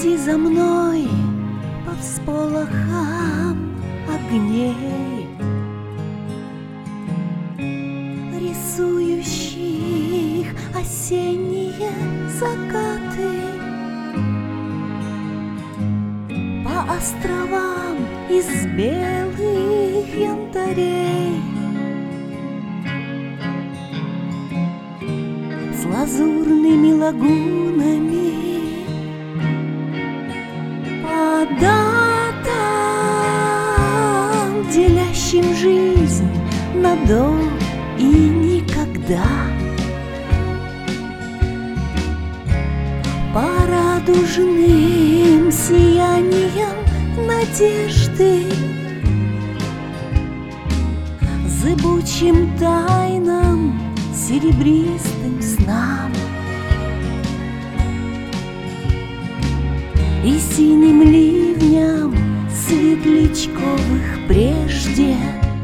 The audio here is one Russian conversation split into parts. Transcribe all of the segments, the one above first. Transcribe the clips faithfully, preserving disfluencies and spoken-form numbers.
Иди за мной по всполохам огней, рисующих осенние закаты, по островам из белых янтарей, с лазурными лагунами, по датам, делящим жизнь на до и никогда, по радужным сияниям надежды, зыбучим тайнам, серебристым снам и синим ливням светлячковых прежде.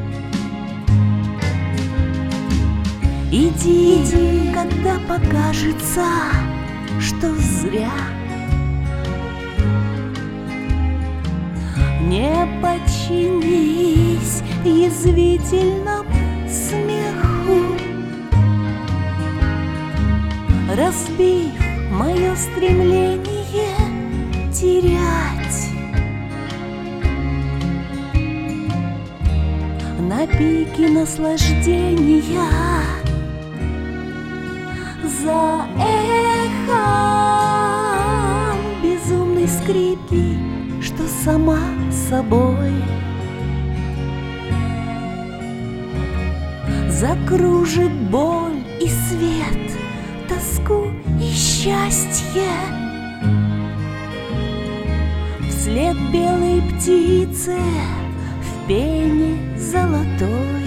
Иди, иди, когда покажется, что зря. Не подчинись язвительному смеху, разбив мое стремление терять. На пике наслаждения, за эхом безумной скрипки, что сама собой закружит боль и свет, тоску и счастье. Вслед белой птице в пене золотой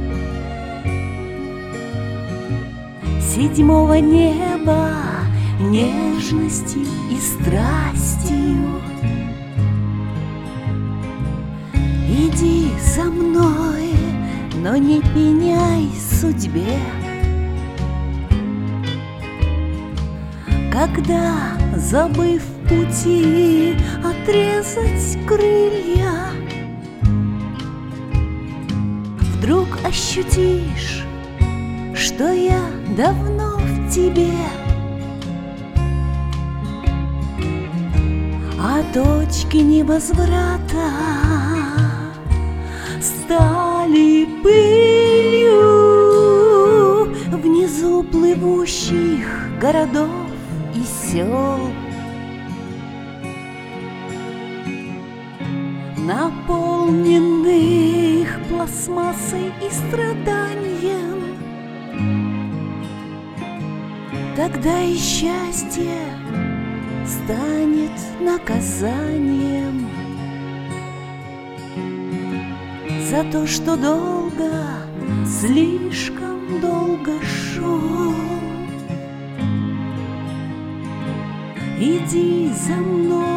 седьмого неба нежностью и страстью. Иди за мной, но не пеняй судьбе, когда, забыв пути, отрезать крылья, вдруг ощутишь, что я давно в тебе, а точки невозврата стали пылью внизу плывущих городов и сел, наполненных пластмассой и страданием. Тогда и счастье станет наказанием за то, что долго, слишком долго шел. Иди за мной.